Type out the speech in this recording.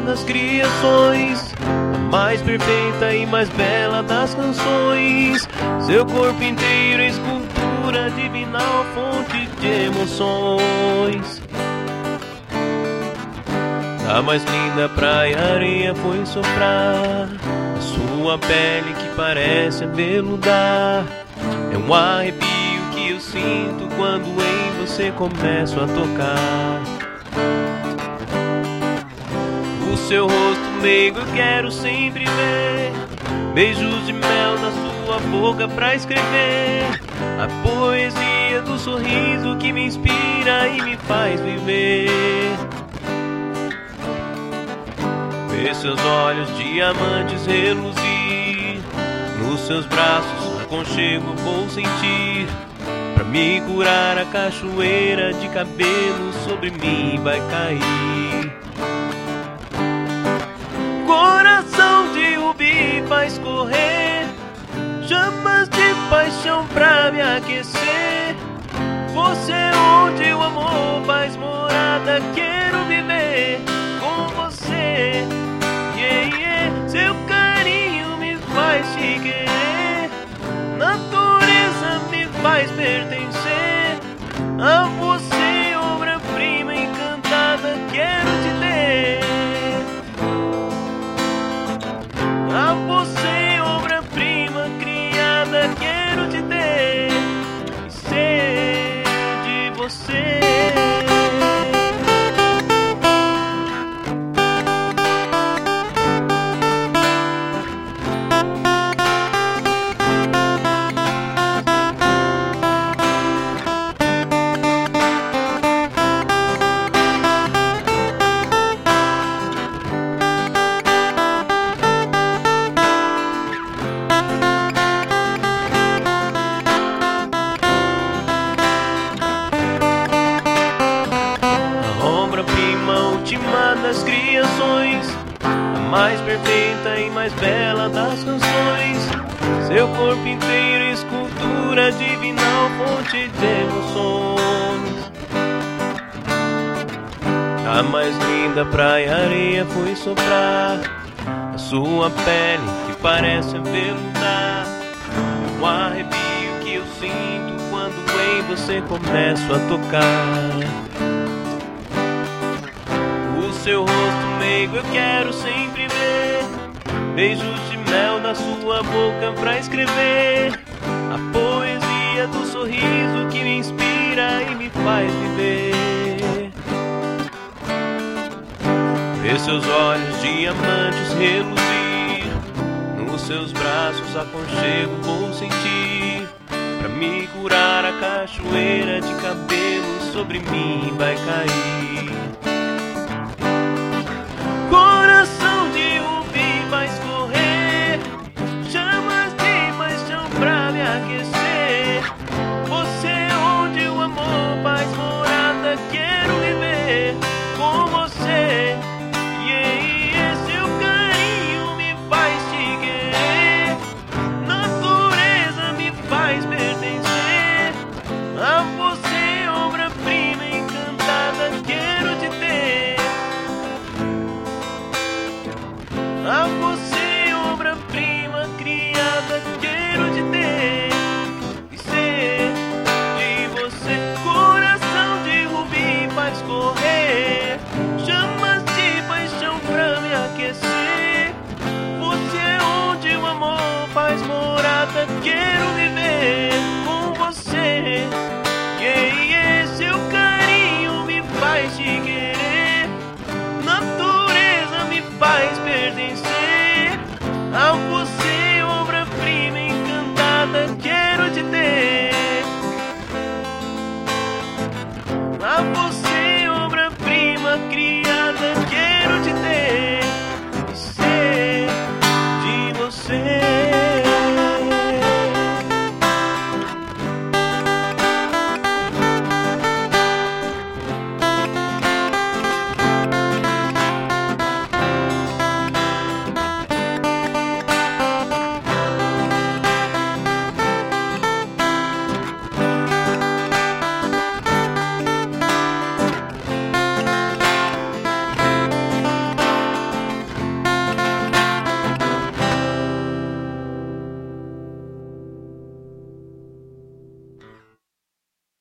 das criações, a mais perfeita e mais bela das canções. Seu corpo inteiro é escultura divinal, fonte de emoções. A mais linda praia, areia foi soprar, a sua pele que parece aveludar. É um arrepio que eu sinto quando em você começo a tocar. O seu rosto meigo eu quero sempre ver, beijos de mel na sua boca pra escrever a poesia do sorriso que me inspira e me faz viver. Ver seus olhos diamantes reluzir, nos seus braços aconchego vou sentir. Pra me curar a cachoeira de cabelo sobre mim vai cair. Coração de rubi faz correr, chamas de paixão pra me aquecer. Você é onde o amor faz morada, quero viver com você. Seu carinho me faz te querer, natureza me faz pertencer. A você, obra-prima encantada, quero te ter. A você, obra-prima criada, quero te ter e ser de você. Das criações, a mais perfeita e mais bela das canções. Seu corpo inteiro é escultura divinal, fonte de emoções. A mais linda praia, areia foi soprar, a sua pele que parece aveludar. Um arrepio que eu sinto quando em você começo a tocar. Seu rosto meigo eu quero sempre ver, beijos de mel da sua boca pra escrever a poesia do sorriso que me inspira e me faz viver. Ver seus olhos diamantes reluzir, nos seus braços aconchego vou sentir. Pra me curar a cachoeira de cabelo sobre mim vai cair. Coração de rubi faz correr, chamas de paixão pra me aquecer. Você é onde o amor faz morada, quero viver com você. Seu carinho me faz te querer, natureza me faz pertencer. A você, obra-prima encantada, quero te ter. A você, obra-prima criada, quero te ter e ser de você. Coração de rubi faz correr, chamas de paixão pra me aquecer. Você é onde o amor faz morada, quero viver com você. Seu carinho me faz te querer, natureza me faz pertencer. A você, obra-prima encantada, quero te ter. A você, obra-prima criada.